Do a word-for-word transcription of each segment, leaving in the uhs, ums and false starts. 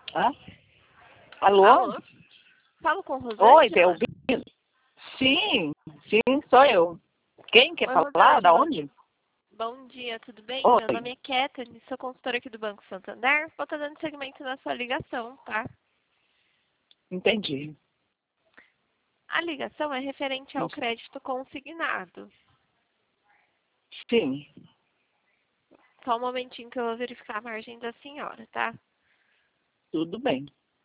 Hã? Alô? Alô? Falo com Oi, tá Rosângela? ouvindo? Sim, sim, sou eu. Quem quer Oi, falar? Da Rosângela. onde? Bom dia, tudo bem? Meu Oi, nome é Kathleen, sou consultora aqui do Banco Santander. Vou estar dando segmento na sua ligação, tá? entendi. A ligação é referente ao Não- crédito consignado. Sim, Só um momentinho que eu vou verificar a margem da senhora, tá? tudo bem.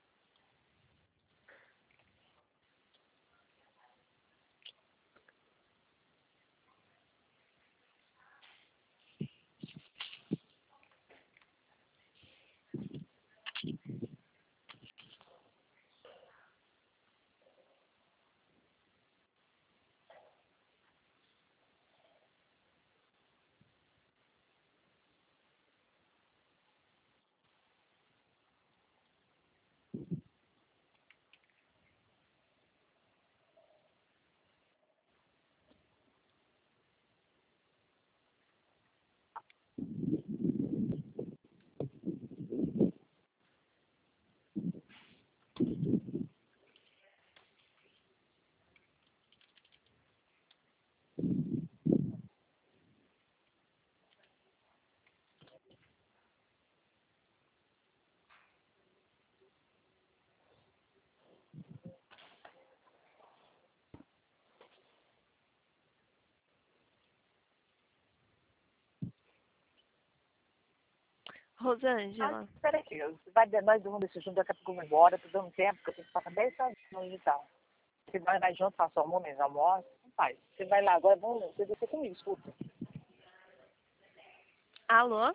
Ah, Rosângela. espera aqui, vai, nós vamos decidir junto, daqui a pouco eu vou embora, tô dando tempo, porque eu tenho que passar dez horas e tal. Você vai lá junto, faça o almoço, mesmo almoço, não faz. Você vai lá agora, vamos, você descer comigo, escuta. Alô?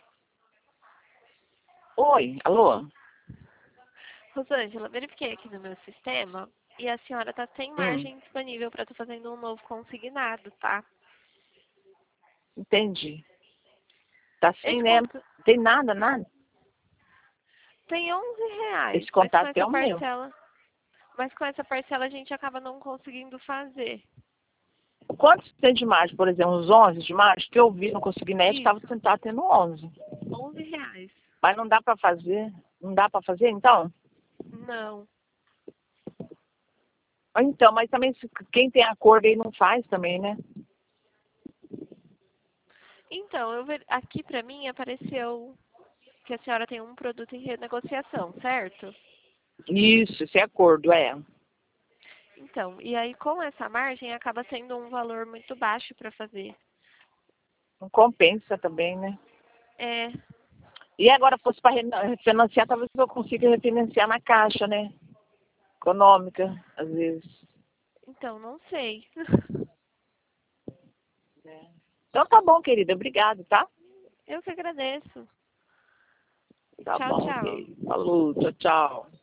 Oi, alô? Rosângela, verifiquei aqui no meu sistema e a senhora tá sem Hum, margem disponível para estar fazendo um novo consignado, tá? entendi. Tá sem, Esse né? conto Não tem nada, nada. tem onze reais, Esse mas com contato é essa o meu. parcela Mas com essa parcela a gente acaba não conseguindo fazer. Quantos tem de margem, por exemplo, uns onze de margem? Que eu vi, não consegui net, estava Isso, tentando tendo onze. onze reais. Mas não dá para fazer? Não dá para fazer, então? Não. Então, mas também se- quem tem acordo aí não faz também, né? Então, eu ver... aqui pra mim apareceu que a senhora tem um produto em renegociação, certo? Isso, esse acordo, é. Então, e aí com essa margem acaba sendo um valor muito baixo para fazer. Não compensa também, né? É, E agora fosse para refinanciar, talvez eu consiga refinanciar na caixa, né? Econômica, às vezes. então, não sei. Né? Então tá bom, querida. Obrigado, tá? Eu que agradeço. Tá Tchau, bom, tchau. ok. Falou, tchau, tchau.